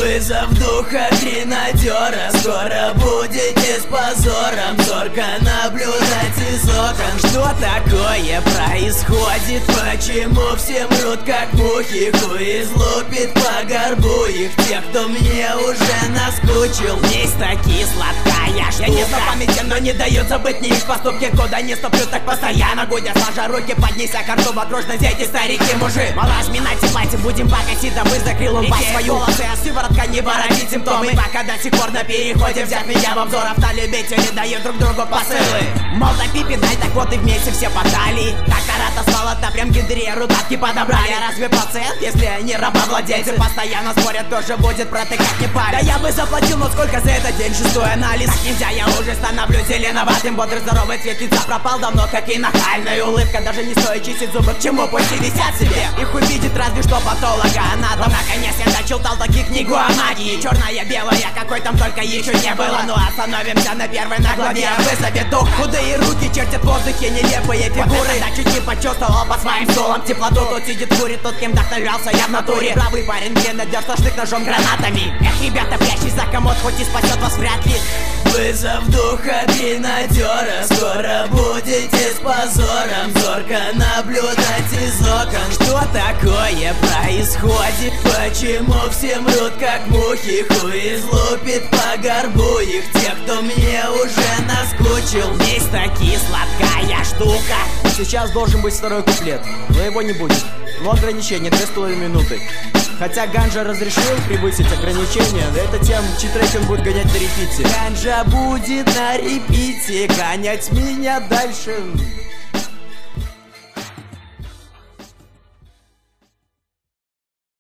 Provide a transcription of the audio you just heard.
Вызов духа гренадера. Скоро будете с позором зорко наблюдать из окон. Что такое происходит? Почему все мрут как мухи? Хуй излупит по горбу их тех, кто мне уже наскучил. Есть такие сладкая штука. Я не знаю памяти, но не дают забыть ни их поступки. Куда не ступлю, так постоянно гудя. Сложа руки, поднеся карту вокруг на эти старики мужи. Мала жминать и платье, будем покатить, да вы закрыл он Икея свою. волосы, а сыворотка не воробит симптомы. Мы пока до сих пор на переходе, взяв меня в обзор. Автолюбители дают друг другу посылы. Мол, да пипи, дай, так вот и вместе все подали. Так карата сволота, прям гендреру тапки подобрали. Разве пациент, если они рабовладельцы? Постоянно спорят, кто же будет протыкать, не парень. Да я бы заплатил, но сколько за этот день? Шестой анализ. Так нельзя, я уже становлюсь зеленоватым. Бодрый, здоровый цвет лица пропал давно, как и нахальная улыбка. Даже не стоит чистить зубы, к чему пусть и висят себе. Их увидит разве что патологоанатом. Наконец я дочитал таки книгу о магии. Черная, белая, какой там только еще не было. Ну остановимся на первой на главе. Вызови дух. Худые руки чертят в воздухе нелепые фигуры. Вот тогда чуть не почувствовал по своим стулам теплоту. Тот сидит, курит, тот, кем вдохновлялся я в натуре. Бравый парень, гренадер, штык ножом, гранатами. Эх, ребята, прячьтесь за комод, хоть и спасет вас вряд ли. Вызов духа гренадера. Скоро будете с позором зорко наблюдать из окон. Что такое происходит? Почему все мрут как мухи? Хуй излупит по горбу их тех, кто мне уже наскучил. Есть такие сладкая штука. Сейчас должен быть второй куплет, но его не будет. Но ограничение 2,5 минуты. Хотя Ганжа разрешил превысить ограничение, это тем, чей трек он будет гонять на репите. Ганжа будет на репите гонять меня дальше.